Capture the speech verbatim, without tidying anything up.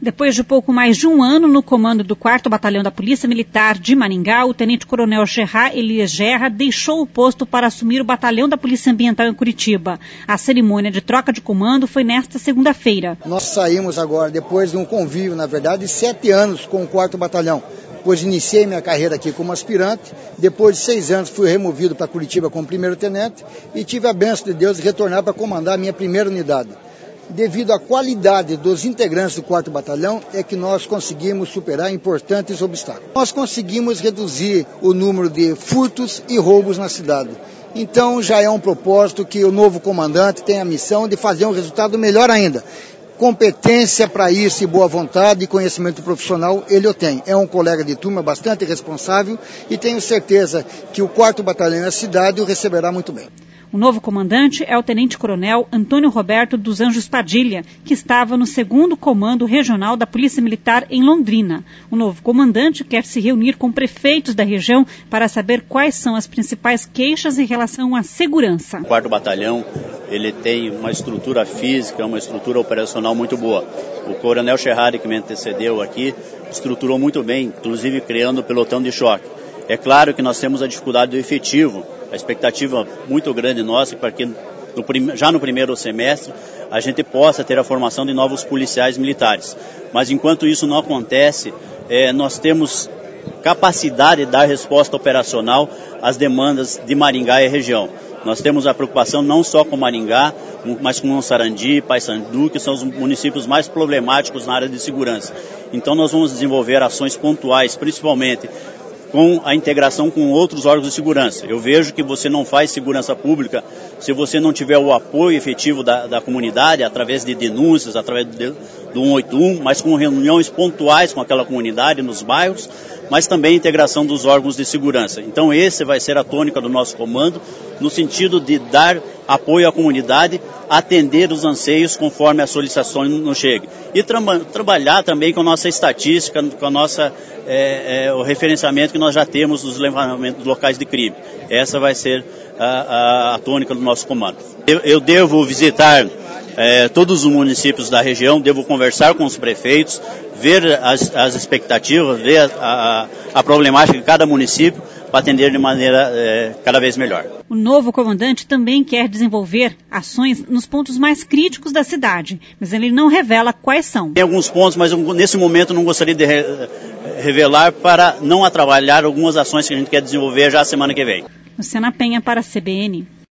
Depois de pouco mais de um ano no comando do quarto Batalhão da Polícia Militar de Maringá, o tenente-coronel Gerard Elias Gerra deixou o posto para assumir o Batalhão da Polícia Ambiental em Curitiba. A cerimônia de troca de comando foi nesta segunda-feira. Nós saímos agora, depois de um convívio, na verdade, de sete anos com o quarto Batalhão. Pois iniciei minha carreira aqui como aspirante, depois de seis anos fui removido para Curitiba como primeiro-tenente e tive a bênção de Deus de retornar para comandar a minha primeira unidade. Devido à qualidade dos integrantes do quarto Batalhão, é que nós conseguimos superar importantes obstáculos. Nós conseguimos reduzir o número de furtos e roubos na cidade. Então já é um propósito que o novo comandante tem a missão de fazer um resultado melhor ainda. Competência para isso e boa vontade e conhecimento profissional ele o tem. É um colega de turma bastante responsável e tenho certeza que o quarto Batalhão da cidade o receberá muito bem. O novo comandante é o tenente-coronel Antônio Roberto dos Anjos Padilha, que estava no segundo Comando Regional da Polícia Militar em Londrina. O novo comandante quer se reunir com prefeitos da região para saber quais são as principais queixas em relação à segurança. O quarto Batalhão ele tem uma estrutura física, uma estrutura operacional muito boa. O coronel Gerard, que me antecedeu aqui, estruturou muito bem, inclusive criando o pelotão de choque. É claro que nós temos a dificuldade do efetivo, a expectativa muito grande nossa para que no prim... já no primeiro semestre a gente possa ter a formação de novos policiais militares. Mas enquanto isso não acontece, é, nós temos capacidade de dar resposta operacional às demandas de Maringá e região. Nós temos a preocupação não só com Maringá, mas com Sarandi, Paysandu, que são os municípios mais problemáticos na área de segurança. Então nós vamos desenvolver ações pontuais, principalmente com a integração com outros órgãos de segurança. Eu vejo que você não faz segurança pública se você não tiver o apoio efetivo da, da comunidade, através de denúncias, através de, do cento e oitenta e um, mas com reuniões pontuais com aquela comunidade nos bairros, mas também a integração dos órgãos de segurança. Então esse vai ser a tônica do nosso comando, no sentido de dar apoio à comunidade, atender os anseios conforme as solicitações nos cheguem. E tra trabalhar também com a nossa estatística, com a nossa, é, é, o referenciamento que nós já temos dos levantamentos locais de crime. Essa vai ser a, a, a tônica do nosso comando. Eu, eu devo visitar é, todos os municípios da região, devo conversar com os prefeitos, ver as, as expectativas, ver a, a, a problemática de cada município, para atender de maneira é, cada vez melhor. O novo comandante também quer desenvolver ações nos pontos mais críticos da cidade, mas ele não revela quais são. Tem alguns pontos, mas eu, nesse momento não gostaria de re, revelar para não atrapalhar algumas ações que a gente quer desenvolver já a semana que vem. Luciana Penha para a C B N.